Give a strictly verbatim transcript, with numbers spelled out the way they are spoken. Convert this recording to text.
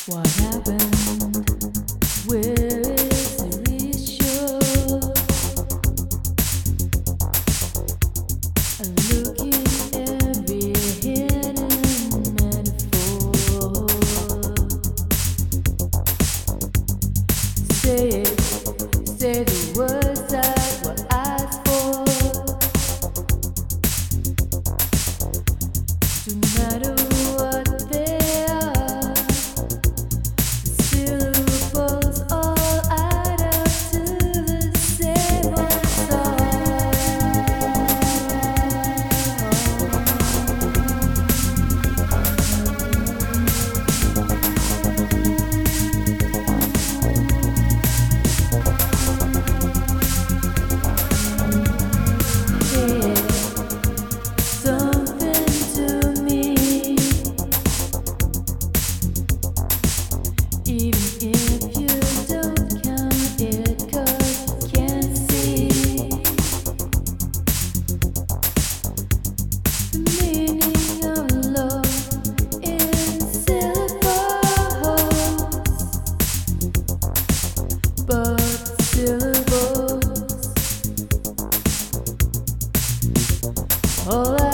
What happened? Where is the reassure? Looking every hidden metaphor. Say it, say the words that were asked for. No matter what they are, the syllables all add up to the same old song. Yeah, something to me, even if you don't count it 'cause you can't see the meaning of love in syllables, but syllables all